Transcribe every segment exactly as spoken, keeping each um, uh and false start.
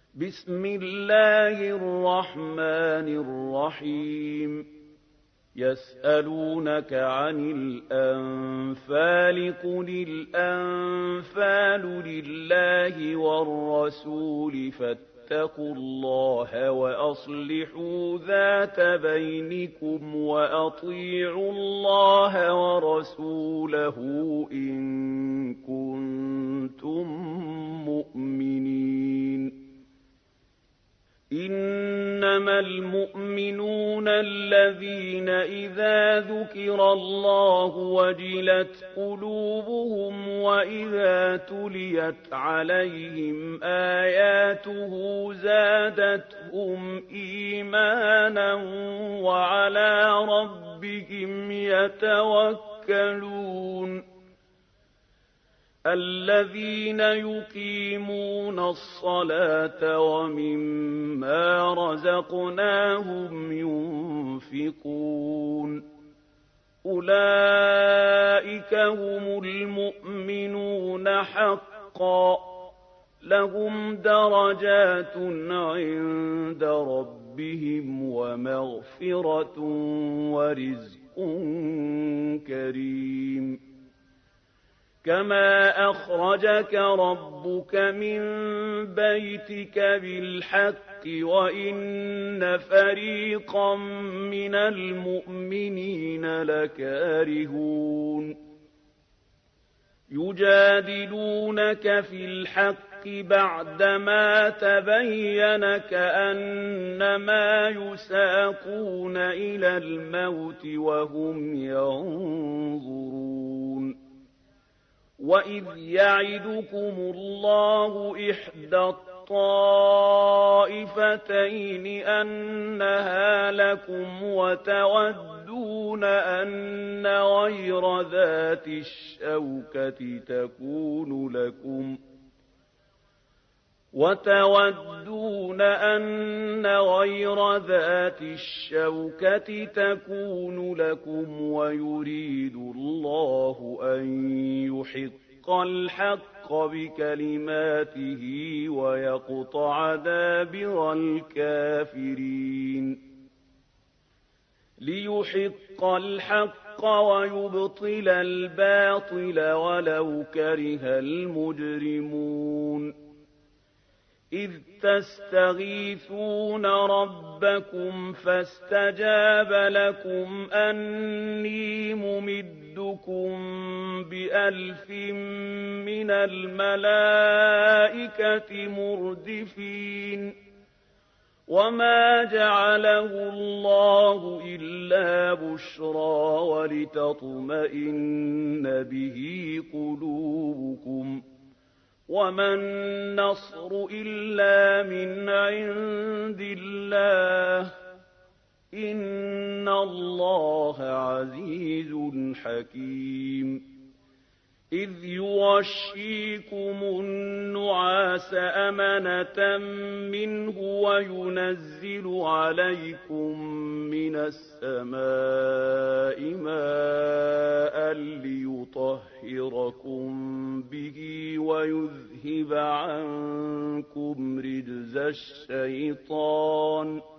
بسم الله الرحمن الرحيم يسألونك عن الأنفال قل الأنفال لله والرسول فاتقوا الله وأصلحوا ذات بينكم وأطيعوا الله ورسوله إن كنتم مؤمنين إنما المؤمنون الذين إذا ذكر الله وجلت قلوبهم وإذا تليت عليهم آياته زادتهم إيمانا وعلى ربهم يتوكلون الذين يقيمون الصلاة ومما رزقناهم ينفقون أولئك هم المؤمنون حقا لهم درجات عند ربهم ومغفرة ورزق كريم كما أخرجك ربك من بيتك بالحق وإن فريقا من المؤمنين لكارهون يجادلونك في الحق بعدما تبين كأنما يساقون إلى الموت وهم ينظرون وإذ يعدكم الله إحدى الطائفتين أنها لكم وتودون أن غير ذات الشوكة تكون لكم وتودون أن غير ذات الشوكة تكون لكم ويريد الله أن يحق الحق بكلماته ويقطع دابر الكافرين ليحق الحق ويبطل الباطل ولو كره المجرمون إذ تستغيثون ربكم فاستجاب لكم أني ممدكم بألف من الملائكة مردفين وما جعله الله إلا بشرى ولتطمئن به قلوبكم وما النصر إلا من عند الله إن الله عزيز حكيم إذ يغشيكم النعاس أمنة منه وينزل عليكم من السماء ماء ليطهركم به ويذهب عنكم رجز الشيطان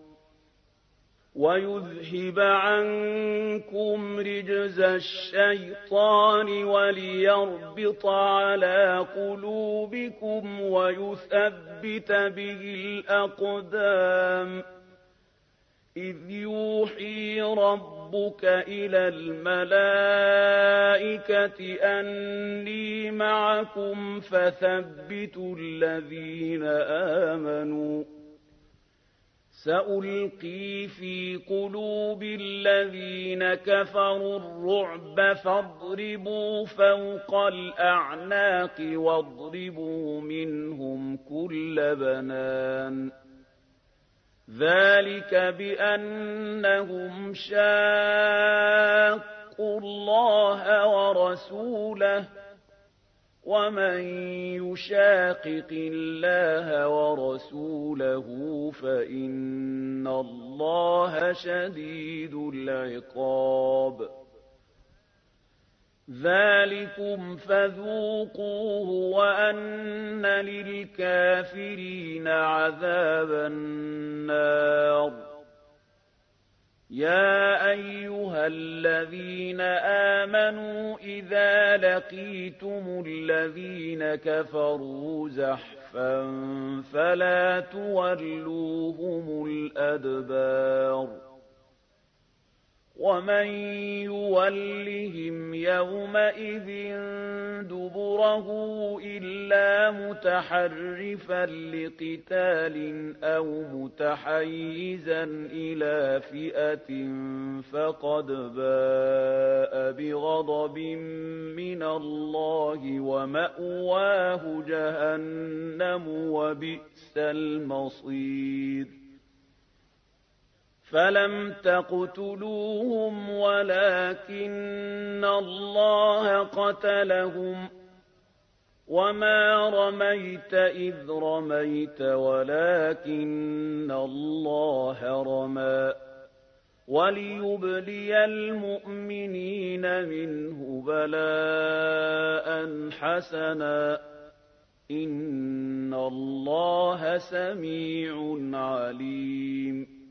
ويذهب عنكم رجز الشيطان وليربط على قلوبكم ويثبت به الأقدام إذ يوحي ربك إلى الملائكة أني معكم فثبتوا الذين آمنوا سألقي في قلوب الذين كفروا الرعب فاضربوا فوق الأعناق واضربوا منهم كل بنان ذلك بأنهم شاقوا الله ورسوله ومن يشاقق الله ورسوله فإن الله شديد العقاب ذلكم فذوقوه وأن للكافرين عذاب النار يا أيها الذين آمنوا إذا لقيتم الذين كفروا زحفا فلا تولوهم الأدبار ومن يولهم يومئذ دبره إلا متحرفا لقتال أو متحيزا إلى فئة فقد باء بغضب من الله ومأواه جهنم وبئس المصير فلم تقتلوهم ولكن الله قتلهم وما رميت إذ رميت ولكن الله رمى وليبلي المؤمنين منه بلاء حسنا إن الله سميع عليم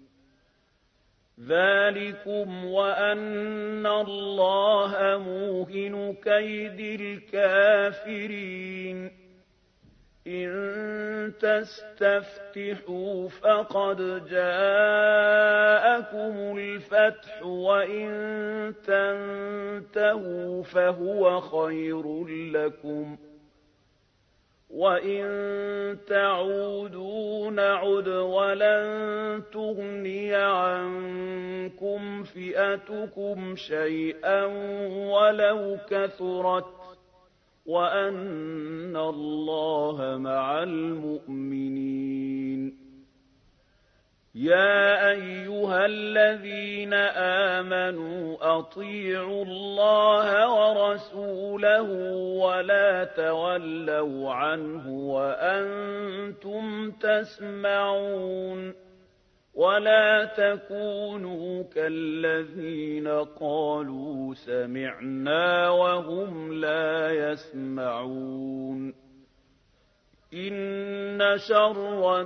ذلكم وأن الله موهن كيد الكافرين إن تستفتحوا فقد جاءكم الفتح وإن تنتهوا فهو خير لكم وإن تعودوا نعد ولن تغني عنكم فئتكم شيئا ولو كثرت وأن الله مع المؤمنين يا أيها الذين آمنوا أطيعوا الله ورسوله ولا تولوا عنه وأنتم تسمعون ولا تكونوا كالذين قالوا سمعنا وهم لا يسمعون إن شر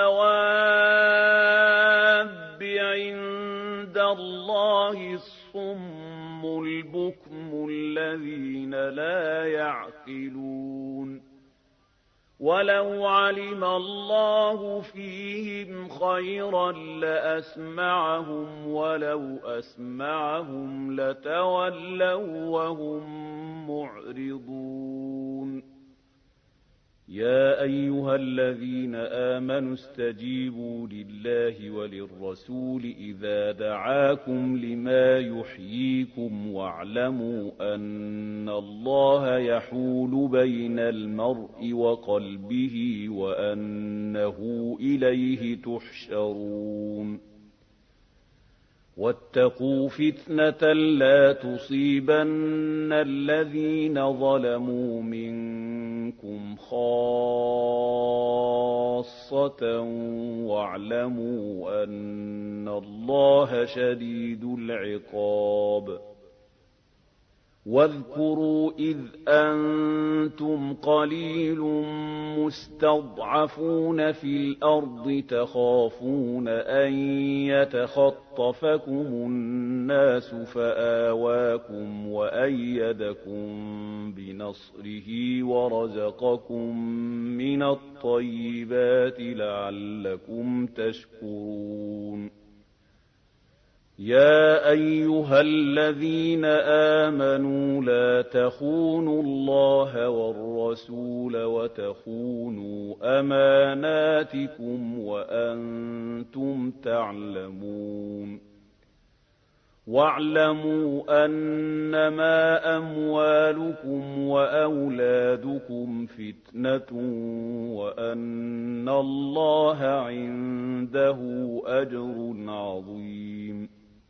الدواب عند الله الصم البكم الذين لا يعقلون ولو علم الله فيهم خيرا لأسمعهم ولو أسمعهم لتولوا وهم معرضون يا أيها الذين آمنوا استجيبوا لله وللرسول إذا دعاكم لما يحييكم واعلموا أن الله يحول بين المرء وقلبه وأنه إليه تحشرون واتقوا فتنة لا تصيبن الذين ظلموا منكم خاصة واعلموا أن الله شديد العقاب واذكروا إذ أنتم قليل مستضعفون في الأرض تخافون أن يتخطفكم الناس فآواكم وأيدكم بنصره ورزقكم من الطيبات لعلكم تشكرون يا أيها الذين آمنوا لا تخونوا الله والرسول وتخونوا أماناتكم وأنتم تعلمون واعلموا أنما أموالكم وأولادكم فتنة وأن الله عنده أجر عظيم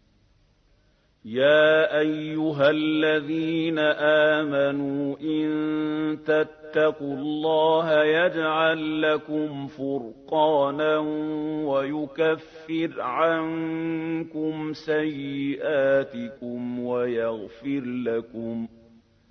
يا أيها الذين آمنوا إن تتقوا الله يجعل لكم فرقانا ويكفر عنكم سيئاتكم ويغفر لكم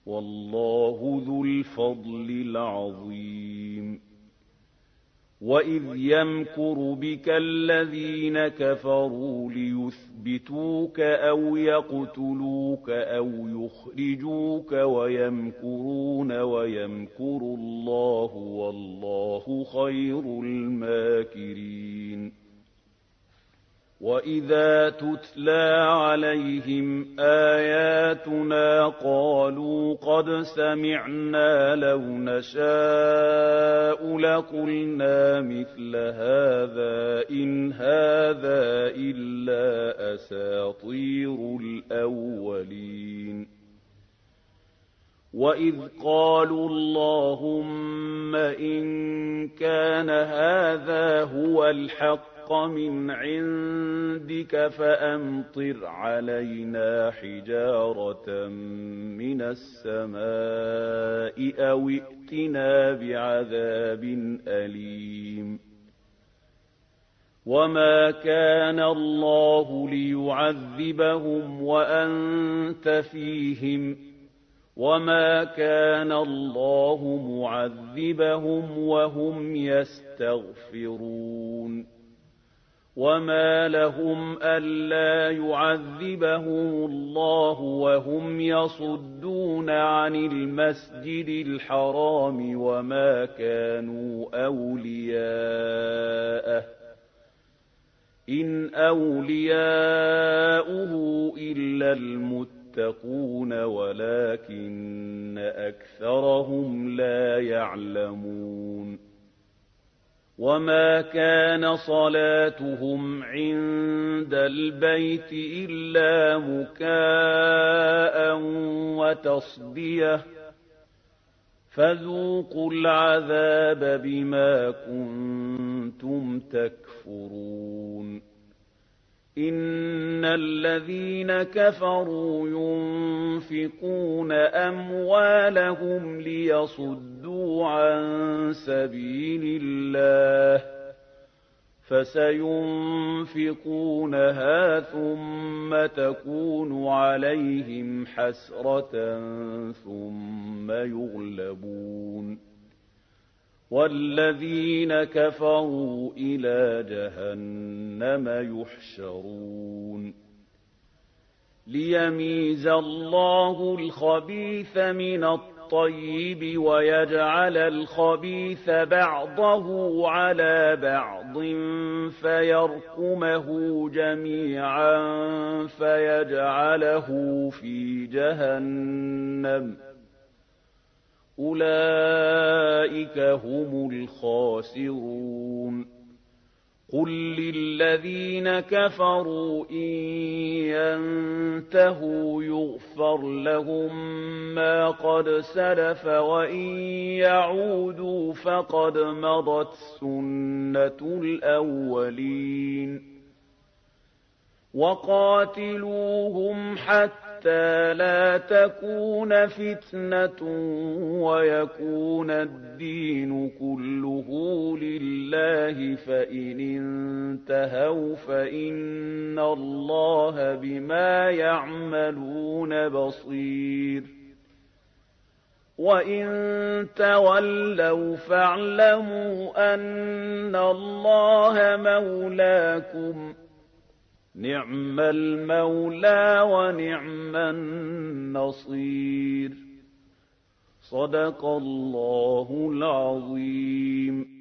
والله ذو الفضل العظيم. وإذ يمكر بك الذين كفروا ليثبتوك أو يقتلوك أو يخرجوك ويمكرون ويمكر الله والله خير الماكرين. وإذا تتلى عليهم آياتنا قالوا قد سمعنا لو نشاء لقلنا مثل هذا إن هذا إلا أساطير الأولين. وإذ قالوا اللهم إن كان هذا هو الحق من عندك فأمطر علينا حجارة من السماء أو ائتنا بعذاب أليم. وما كان الله ليعذبهم وأنت فيهم وما كان الله معذبهم وهم يستغفرون. وما لهم ألا يعذبهم الله وهم يصدون عن المسجد الحرام وما كانوا أولياءه إن أولياؤه إلا المتقون ولكن أكثرهم لا يعلمون. وما كان صلاتهم عند البيت إلا مكاء وتصدية فذوقوا العذاب بما كنتم تكفرون. إن الذين كفروا ينفقون أموالهم ليصدوا عن سبيل الله فسينفقونها ثم تكون عليهم حسرة ثم يغلبون والذين كفروا إلى جهنم يحشرون. ليميز الله الخبيث من الطيب ويجعل الخبيث بعضه على بعض فيركمه جميعا فيجعله في جهنم أولئك هم الخاسرون. قل للذين كفروا إن ينتهوا يغفر لهم ما قد سلف وإن يعودوا فقد مضت سنة الأولين. وقاتلوهم حتى لا تكون فتنة ويكون الدين كله لله فإن انتهوا فإن الله بما يعملون بصير. وإن تولوا فاعلموا أن الله مولاكم نعم المولى ونعم النصير. صدق الله العظيم.